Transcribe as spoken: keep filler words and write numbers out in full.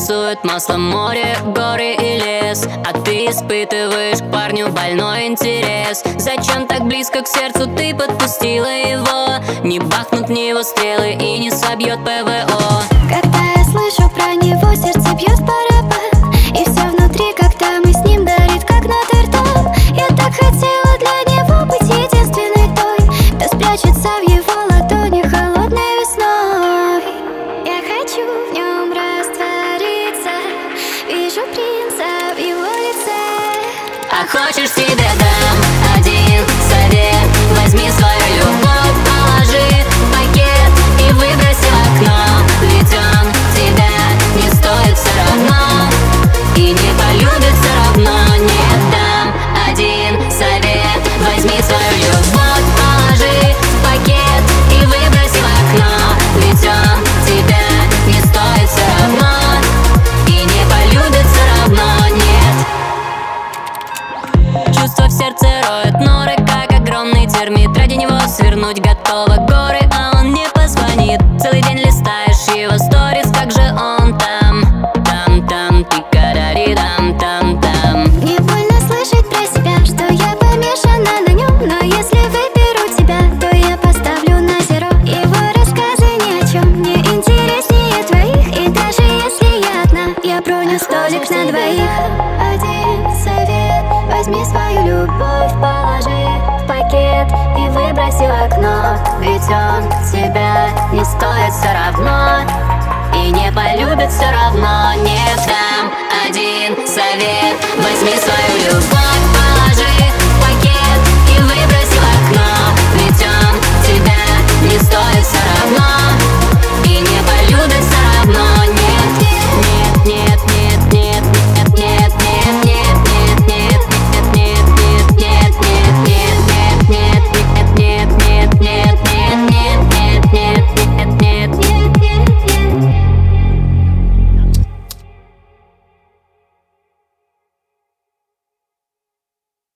рисует маслом море, горы и лес, а ты испытываешь к парню больной интерес. Зачем так близко к сердцу ты подпустила его? Не бахнут в него стрелы и не собьет ПВО. Когда я слышу про него, сердце бьет барабан, и все внутри, когда мы с ним, горит как Нотр-Дам. Я так хотела для него быть единственной той, кто спрячется в его ладони холодной весной. Я хочу в нем раствориться, вижу принца в его лице. А хочешь, тебе дам один совет: возьми свою любовь, положи в пакет и выброси в окно, ведь он тебя не стоит все равно и не полюбит все равно. Нет, дам один совет: возьми свою любовь, положи в пакет и выброси в окно, ведь он тебя не стоит все равно и не полюбит все равно. Нет. Чувство в сердце роет норы, как огромный термит. Ради него свернуть готова горы, а он не позвонит. Целый день листаешь его сторис, как же он там, там, там, ти-ка-ра-ри, там, там, там. Мне больно слышать про себя, что я помешана на нем, но если выберу тебя, то я поставлю на зеро. Его рассказы ни о чем не интереснее твоих, и даже если я одна, я броню столик на двоих. Один совет: возьми свою любовь, положи в пакет и выброси в окно, ведь он тебя не стоит все равно и не полюбит все равно. Нет, дам один совет: возьми свою любовь,